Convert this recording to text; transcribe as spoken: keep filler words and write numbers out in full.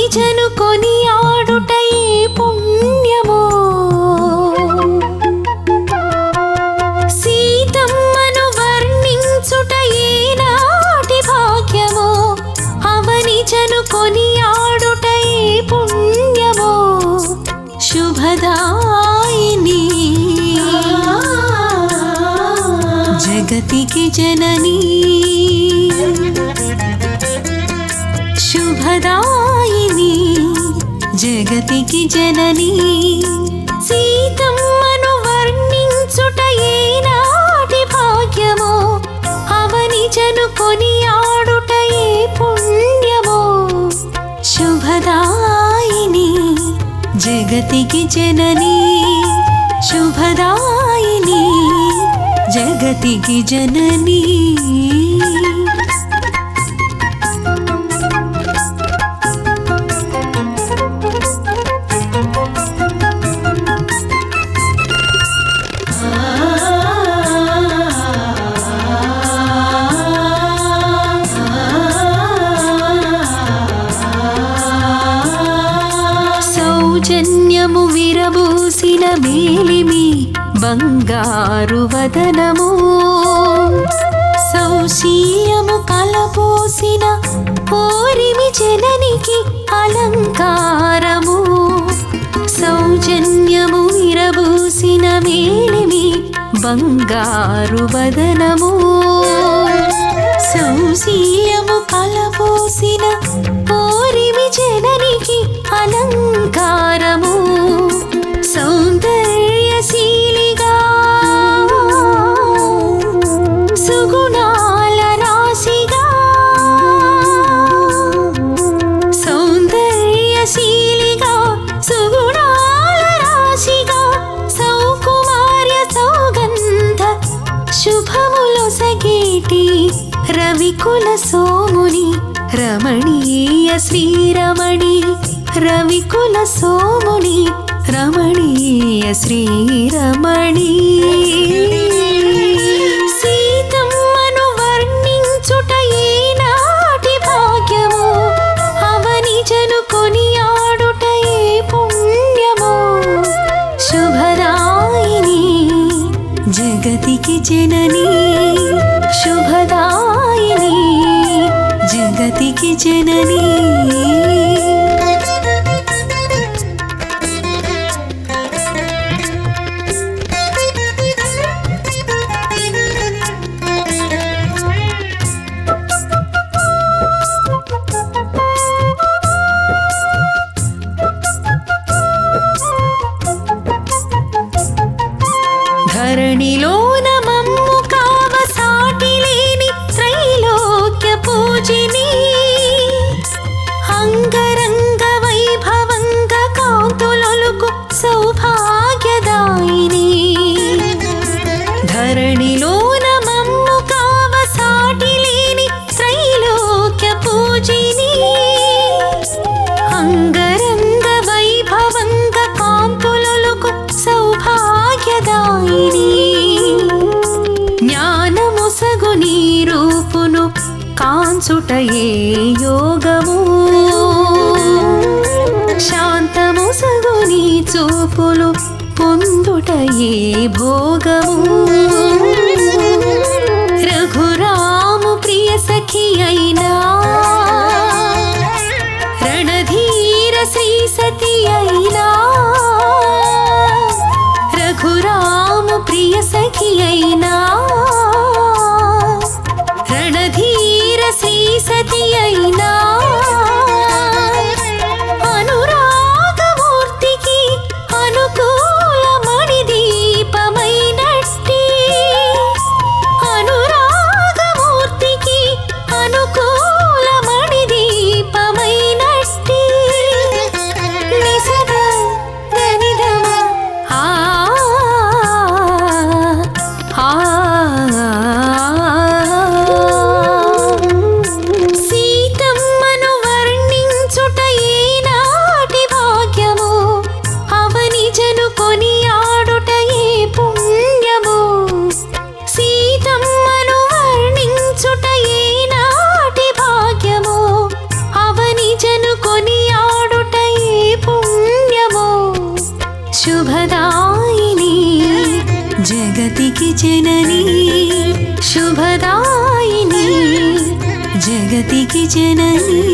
నిజను కొని ఆడుటయే పుణ్యమో సీతమ్మను వర్ణించుటయే నాటి భాగ్యమో అవనిజను కొని ఆడుటయే పుణ్యమో శుభదాయిని జగతికి జననీ శుభదాయిని జగతికి జననీ సీతమ్మను వర్ణించుటయే నాటి భాగ్యమో అవనిజను కొని ఆడుటయే పుణ్యమో శుభదాయిని జగతికి జననీ శుభదాయిని జగతికి జననీ సౌజన్యము విరబూసిన మేలిమి బంగారు వదనము సౌశీయము కలపోసిన పోరిమి జననికి అలంకారము సౌజన్యము విరబూసిన మేలిమి బంగారు వదనము సౌశీయము కలపోసిన పోరిమి జననికి అలంకారము సౌందర్యశీలిగా సుగుణాల రాశిగా సౌందర్యశీలిగా సుగుణాల రాశిగా సౌకుమార్య సౌగంధ శుభములొసగేటి రవికుల సోముని రమణీయ శ్రీరమణి రవికుల సోముని రమణీయ శ్రీరమణి సీతమ్మను వర్ణించుటయే నాటి భాగ్యమో అవనిజను కొని ఆడుటయే పుణ్యమో శుభదాయిని జగతికి జననీ శుభదాయిని జగతికి జననీ ధరణిలోన మమ్ము కావ సాటి లేని త్రైలోక్య పూజిని అంగరంగ వైభవంగ కాంతులొలుకు సౌభాగ్యదాయిని ధరణిలోన మమ్ము కావ సాటి లేని త్రైలోక్య పూజిని అంగరంగ వైభవంగ కాంతులొలుకు సౌభాగ్యదాయిని జ్ఞానముసగు నీ రూపును కాంచుటయే యోగము శాంతముసగు నీ చూపులు పొందుటయే భోగము రఘురాము ప్రియ సఖి అయినా రణధీర శ్రీ సతి అయినా రఘురాము ప్రియ సఖి అయినా రణధీర శ్రీ సతి అయినా అనురాగమూర్తికి అనుకూల మణిదీపమైనట్టి शुभदायिनी जगतिकी जननी